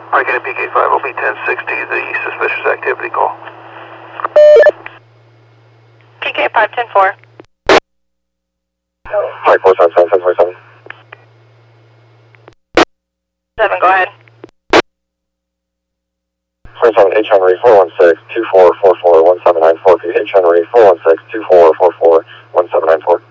Arcade PK5 will be 1060, the suspicious activity call. PK5, 10-4. Hi, 477, 1047. 7, go ahead. 27 H Henry 416 2444 1794. H Henry 416 2444 1794.